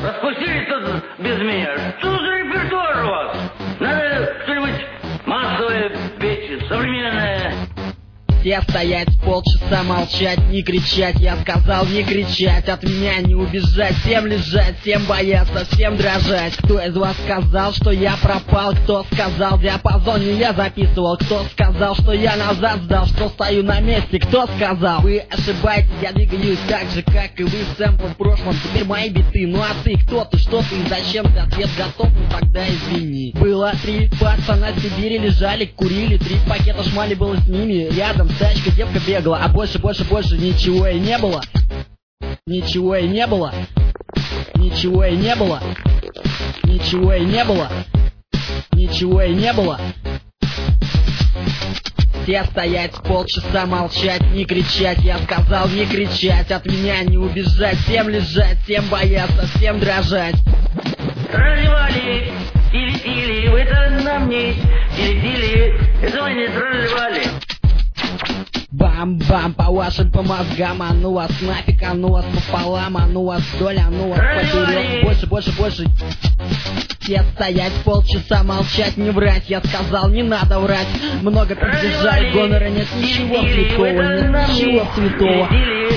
Распустились тут без меня. Что за репертуар у вас? Надо что-нибудь массовое петь, современное. Все стоять, полчаса молчать, не кричать. Я сказал не кричать, от меня не убежать. Всем лежать, всем бояться, всем дрожать. Кто из вас сказал, что я пропал? Кто сказал, в диапазоне я записывал? Кто сказал, что я назад сдал, что стою на месте? Кто сказал? Вы ошибаетесь, я двигаюсь так же, как и вы. Сэмпл в прошлом, теперь мои биты. Ну а ты, кто ты, что ты и зачем ты? Ответ готов, ну тогда извини. Было 3 пацана в Сибири, лежали, курили. 3 пакета шмали было с ними. Рядом тачка, девка бегала, а больше ничего и не было. Ничего и не было. Ничего и не было. Ничего и не было. Ничего и не было. Все стоять, полчаса молчать, не кричать. Я сказал не кричать, от меня не убежать. Всем лежать, всем бояться, всем дрожать. Разливали, тили-тили, вы это на мне. Тили-тили, это вы не разливали. Бам-бам по вашим по мозгам, а ну вас нафиг, а ну вас пополам, а ну вас вдоль, а ну вас поперек. Больше. Все стоять, полчаса молчать, не врать. Я сказал, не надо врать. Много поддержали, гонора нет ничего святого, нет ничего святого.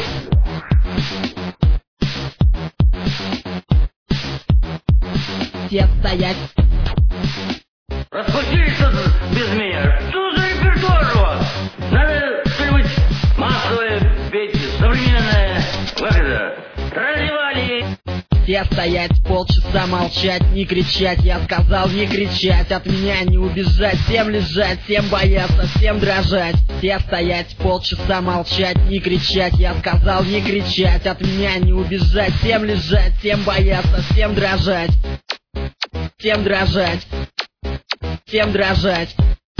Все стоять. Распустились тут без меня. Что за репертуар у вас? Надо что-нибудь массовое петь, современное. Как это? Разливали. Все стоять, полчаса молчать, не кричать. Я сказал не кричать, от меня не убежать. Всем лежать, всем бояться, всем дрожать. Все стоять, полчаса молчать, не кричать. Я сказал не кричать, от меня не убежать. Всем лежать, всем бояться, всем дрожать. Всем дрожать. Всем дрожать.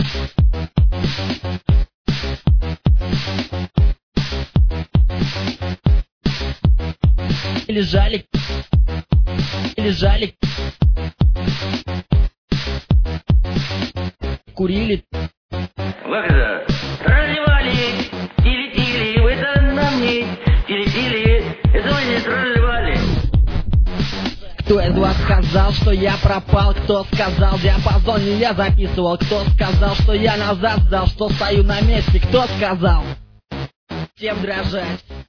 Лежали, курили. Как это? Разливали, тили-тили, вы это на мне. Тили-тили, это вы не разливали. Кто из вас сказал, что я пропал? Кто сказал, в диапазоне я записывал? Кто сказал, что я назад сдал, что стою на месте? Кто сказал? Всем дрожать.